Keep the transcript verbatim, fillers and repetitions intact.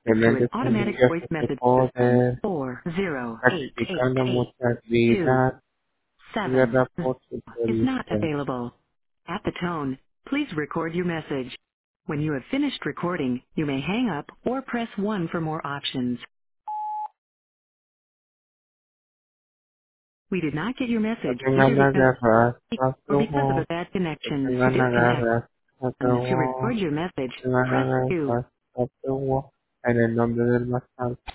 to an excelentes automatic servicios voice que te message system, poder, four zero eight eight gratificando eight muchas two vidas, y seven verdad por su is not provisión. available. At the tone, please record your message. When you have finished recording, you may hang up or press one for more options. We did not get your No message either tengan because agarras, or because of a aflujo, bad no connection. To tengan disconnect, agarras, and to aflujo, record your message, no tengan press two. agarras, aflujo, en el nombre del más alto.